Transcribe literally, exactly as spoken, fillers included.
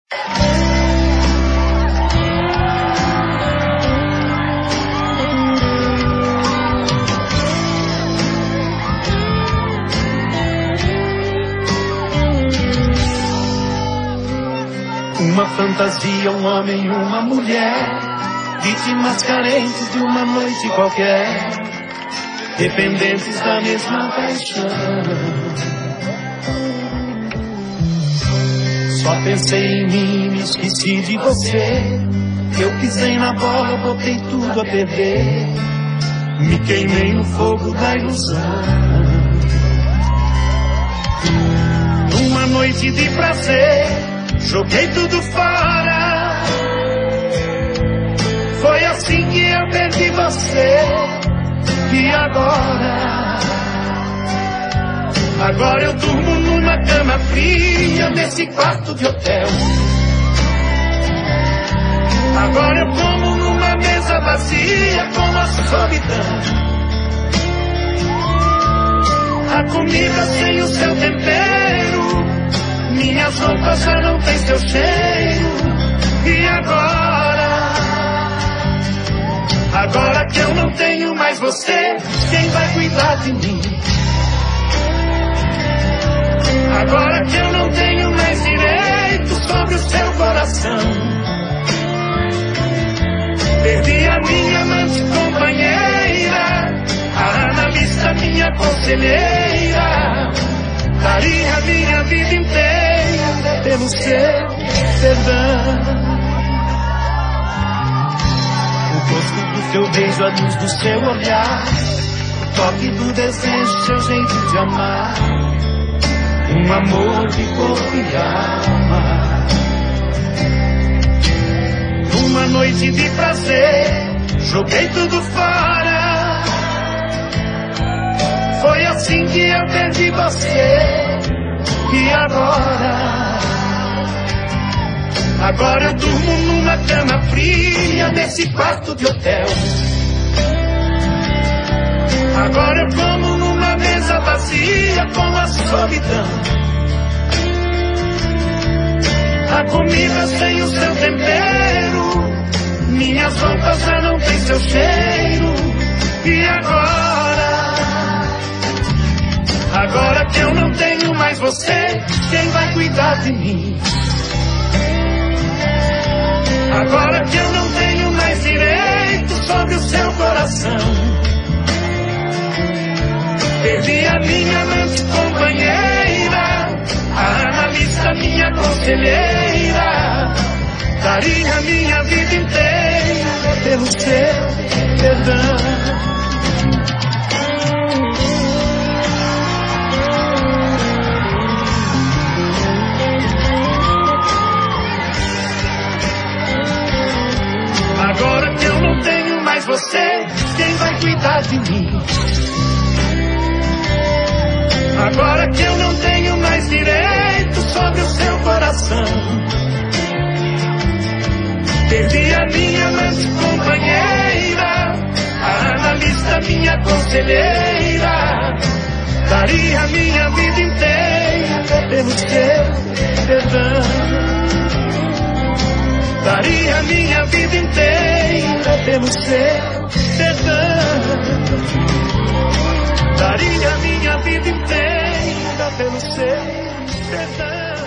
Uma fantasia, um homem e uma mulher, vítimas carentes de uma noite qualquer, dependentes da mesma paixão. Só pensei em mim, me esqueci de você. Eu pisei na bola, botei tudo a perder, me queimei no fogo da ilusão. Uma noite de prazer, joguei tudo fora. Foi assim que eu perdi você. E agora? Agora eu durmo numa cama fria, nesse quarto de hotel. Agora eu como numa mesa vazia, com a solidão. A comida sem o seu tempero, minhas roupas já não têm seu cheiro. E agora? Agora que eu não tenho mais você, quem vai cuidar de mim? Agora que eu não tenho mais direito sobre o seu coração, perdi a minha amante companheira, a analista minha conselheira. Daria a minha vida inteira pelo seu perdão. O gosto do teu beijo, a luz do seu olhar, o toque do desejo, seu jeito de amar, um amor de corpo e alma. Uma noite de prazer, joguei tudo fora. Foi assim que eu perdi você. E agora? Agora eu durmo numa cama fria, nesse quarto de hotel. Agora eu como numa mesa vazia, com a solidão. A comida sem o seu tempero, minhas roupas já não têm seu cheiro. E agora? Agora que eu não tenho mais você, quem vai cuidar de mim? Agora que eu não tenho mais direito sobre o seu coração, perdi a minha amante companheira, a analista minha conselheira. Daria a minha vida inteira pelo seu perdão. Agora que eu não tenho mais você, quem vai cuidar de mim? Agora que eu não tenho mais direito sobre o seu coração, perdi a minha amante companheira, a analista minha conselheira. Daria a minha vida inteira pelo seu perdão. Daria a minha vida inteira pelo seu perdão. Daria a minha vida inteira pelo seu perdão.